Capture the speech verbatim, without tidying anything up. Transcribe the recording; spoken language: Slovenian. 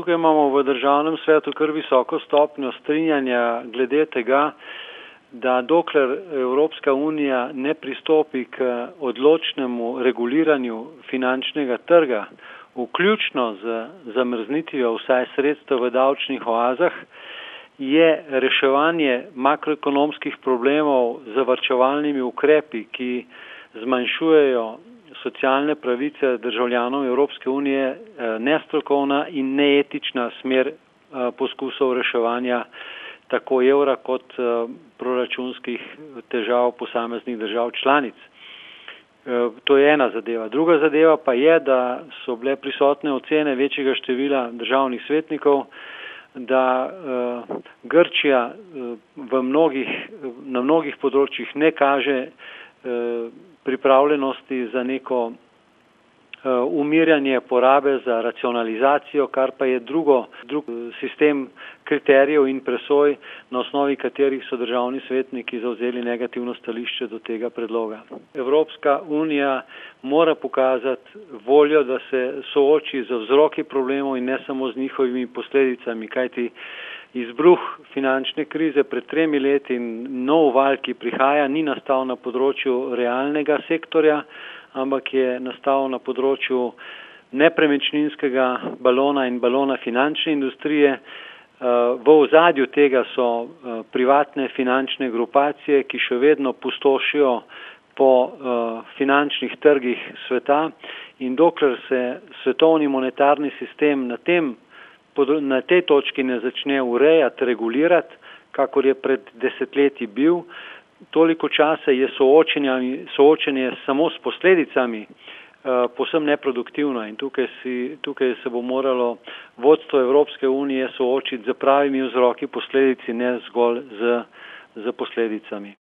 tukaj imamo v državnem svetu kar visoko stopnjo strinjanja glede tega, da dokler Evropska unija ne pristopi k odločnemu reguliranju finančnega trga, vključno z zamrznitvijo vsaj sredstev v davčnih oazah, je reševanje makroekonomskih problemov z varčevalnimi ukrepi, ki zmanjšujejo socialne pravice državljanov Evropske unije, nestrokovna in neetična smer poskusov reševanja tako evra kot proračunskih težav posameznih držav članic. To je ena zadeva. Druga zadeva pa je, da so bile prisotne ocene večjega števila državnih svetnikov, da uh, Grčija uh, v mnogih, na mnogih področjih ne kaže uh, pripravljenosti za neko uh, umirjanje porabe, za racionalizacijo, kar pa je drugo, drug sistem kriterijev in presoj, na osnovi katerih so državni svetniki zavzeli negativno stališče do tega predloga. Evropska unija mora pokazati voljo, da se sooči z vzroki problemov in ne samo z njihovimi posledicami, kajti izbruh finančne krize pred tremi leti in nov val, ki prihaja, ni nastal na področju realnega sektorja, ampak je nastal na področju nepremičninskega balona in balona finančne industrije. V ozadju tega so privatne finančne grupacije, ki še vedno pustošijo po finančnih trgih sveta, in dokler se svetovni monetarni sistem na tem, na tej točki ne začne urejati, regulirati, kakor je pred desetletji bil, toliko časa je soočenje samo s posledicami povsem neproduktivno, in tukaj, si, tukaj se bo moralo vodstvo Evropske unije soočiti z pravimi vzroki posledici, ne zgolj z, z posledicami.